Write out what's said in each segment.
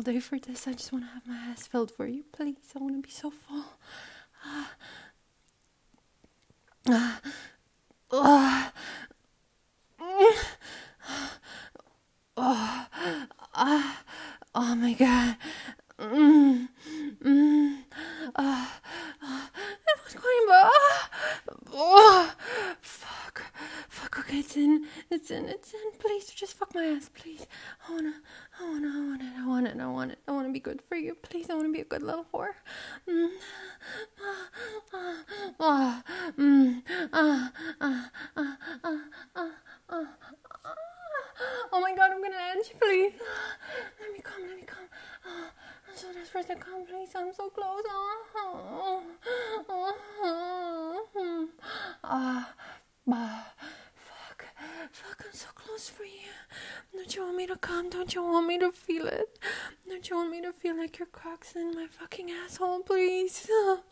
day for this. I just want to have my ass filled for you. Please, I want to be so full. Oh my god. What's going on? Fuck, okay, it's in. Please, just fuck my ass, please. I want it. I want to be good for you, please. I want to be a good little whore. Oh my god, I'm gonna end you, please. Let me come. I'm so desperate to come, please. I'm so close. Fuck, I'm so close for you. Don't you want me to come? Don't you want me to feel it? Don't you want me to feel like your cock's in my fucking asshole, please?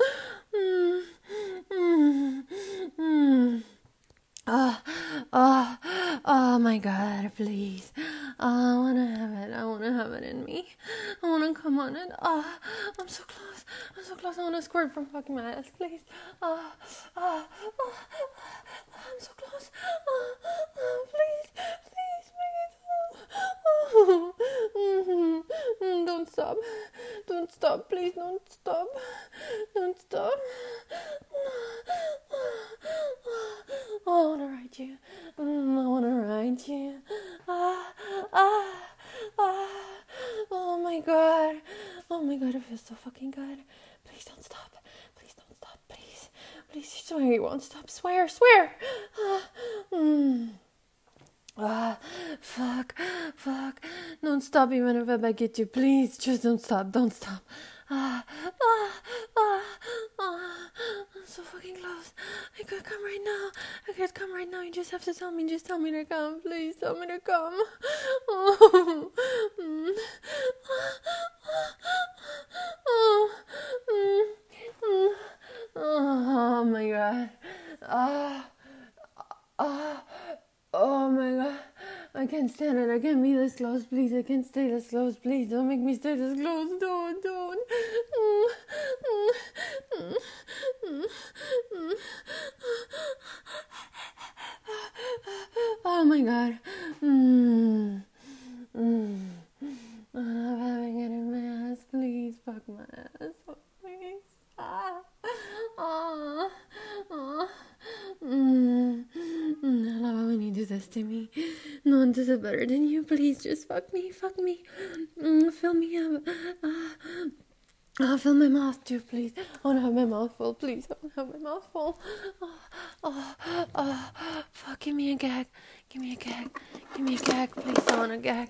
Oh my god, please. I wanna have it in me. I wanna come on it. I'm so close. I wanna squirt from fucking my ass, please. I'm so close. Please. Don't stop, please, don't stop. I wanna ride you. Oh my god, it feels so fucking good. Please don't stop. Please, you swear you won't stop. Swear. Fuck. Don't stop even if I beg you to. Please, just don't stop. I'm so fucking close. I could come right now. You just have to tell me. Just tell me to come. Please tell me to come. Oh my god. Oh my god. I can't stand it. I can't be this close, please. I can't stay this close, please. Don't make me stay this close. Don't. Oh my god. I'm having it in my ass, please. Fuck my ass, please. I love it when you do this to me. No one does it better than you. Please, just fuck me. Fill me up. Fill my mouth too, please. I want to have my mouth full, please. Fuck, give me a gag, please. I want a gag.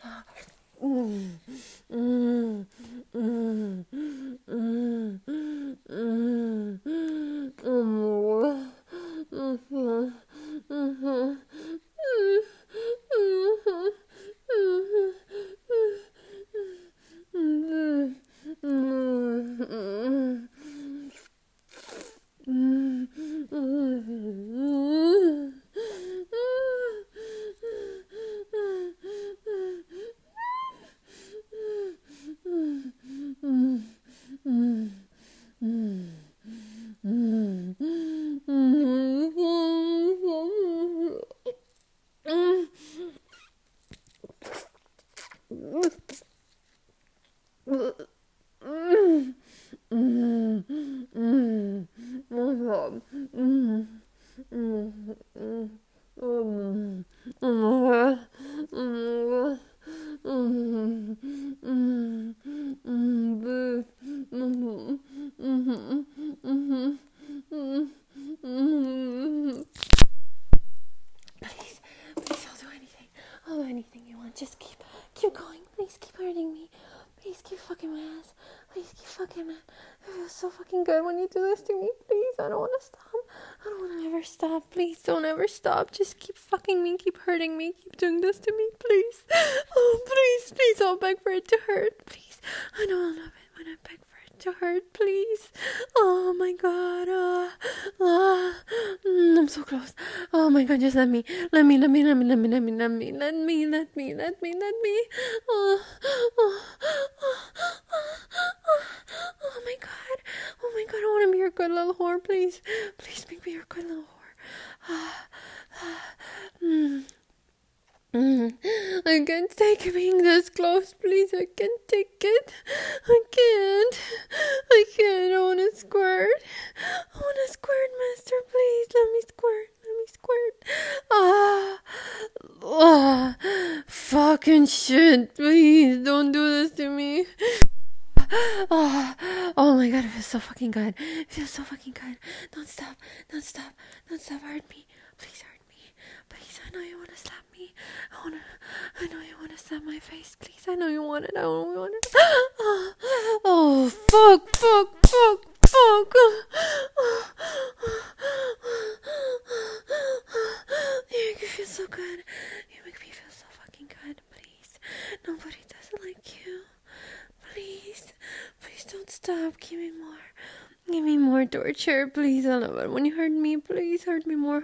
I'll do anything you want. Just keep going. Please keep hurting me. Please keep fucking my ass. Please keep fucking me. It feels so fucking good when you do this to me. Please, I don't want to stop. I don't want to ever stop. Please don't ever stop. Just keep fucking me. Keep hurting me. Keep doing this to me. Please. Oh, please. I'll beg for it to hurt. Please. I know I love it when I beg for it to hurt, please. Oh my god. I'm so close. Oh my god, just let me. Oh, oh, oh, oh my god. Oh my god, I want to be your good little whore, please. Please make me your good little whore. I can't take being this close, please. I can't take it. I can't. I want to squirt. I want to squirt, master, please. Let me squirt. Fucking shit. Please don't do this to me. Oh my god, it feels so fucking good. It feels so fucking good. Don't stop. Hurt me. Please hurt me. Please, I know you want to slap me. I know you want to slap my face. Please, I know you want it. Oh, fuck. You make me feel so good. You make me feel so fucking good. Please, nobody does it like you. Please don't stop. Give me more torture, please. I love it when you hurt me. Please hurt me more.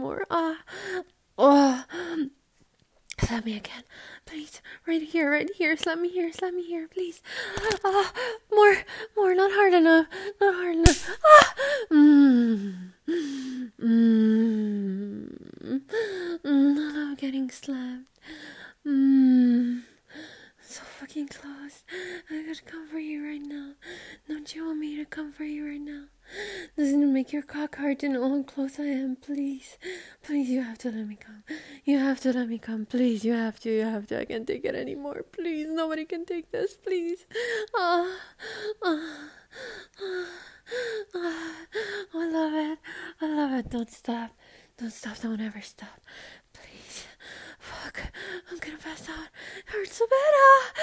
Slap me again, please. Right here. Slap me here, please. More. Not hard enough. I love getting slapped. So fucking close. I gotta come for you right now. Don't you want me to come for you right now? Doesn't it make your cock hard to know how close I am? Please, you have to let me come. Please, you have to. I can't take it anymore. Please, nobody can take this. Please. I love it. Don't stop. Don't ever stop. Please. Fuck. I'm gonna pass out. It hurts so bad.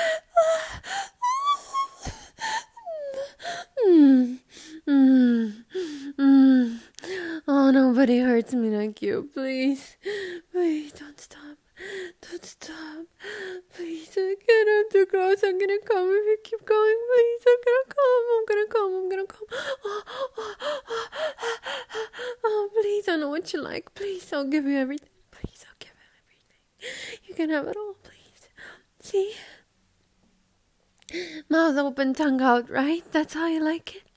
Oh, nobody hurts me like you. Please, don't stop. Please, I can't. I'm too close. I'm gonna come if you keep going. Please, I'm gonna come. Oh, please, I know what you like. Please, I'll give you everything. You can have it all, please. See? Mouth open, tongue out, right? That's how you like it?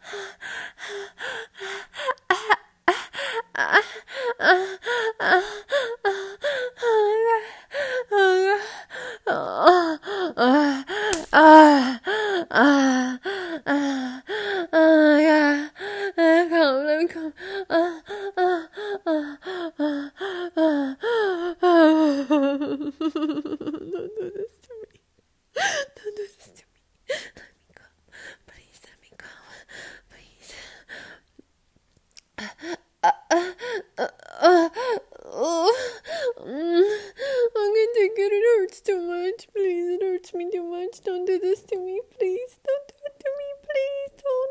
Let me come. Don't do this to me. Let me come. Please, let me come. Please. I can't take it. It hurts too much. Please, it hurts me too much. Don't do this to me, please. Don't do it to me, please. Don't.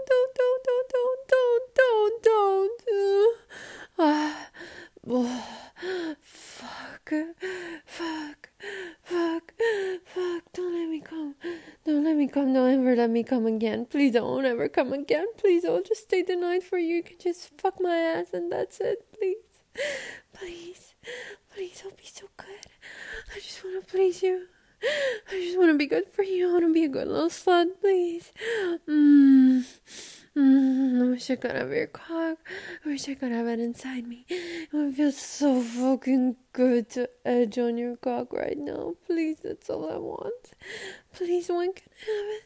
Fuck. Don't let me come. Don't ever let me come again. Please don't ever come again. Please, I'll just stay the night for you. You can just fuck my ass and that's it. Please, I'll be so good. I just want to please you. I just want to be good for you. I want to be a good little slut, please. I wish I could have your cock. I wish I could have it inside me. It would feel so fucking good to edge on your cock right now. Please, that's all I want. Please, when can I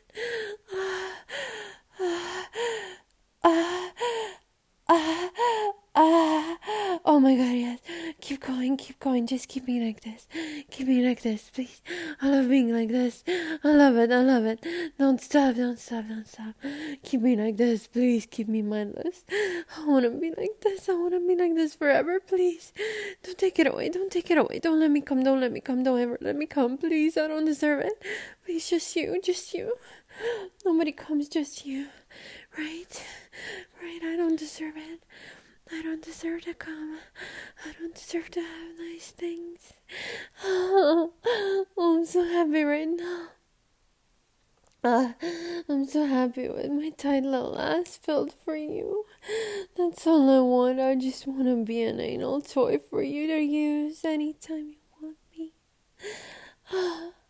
have it? Oh my god, yes. Keep going. Just keep me like this. Please. I love being like this. I love it. Don't stop. Keep me like this, please. Keep me mindless. I want to be like this forever, please. Don't take it away. Don't let me come. Don't ever let me come, please. I don't deserve it. Please, just you. Nobody comes, just you. Right? I don't deserve it. I don't deserve to come. I don't deserve to have nice things. Oh, I'm so happy right now. Ah, I'm so happy with my tight little ass filled for you. That's all I want. I just want to be an anal toy for you to use anytime you want me.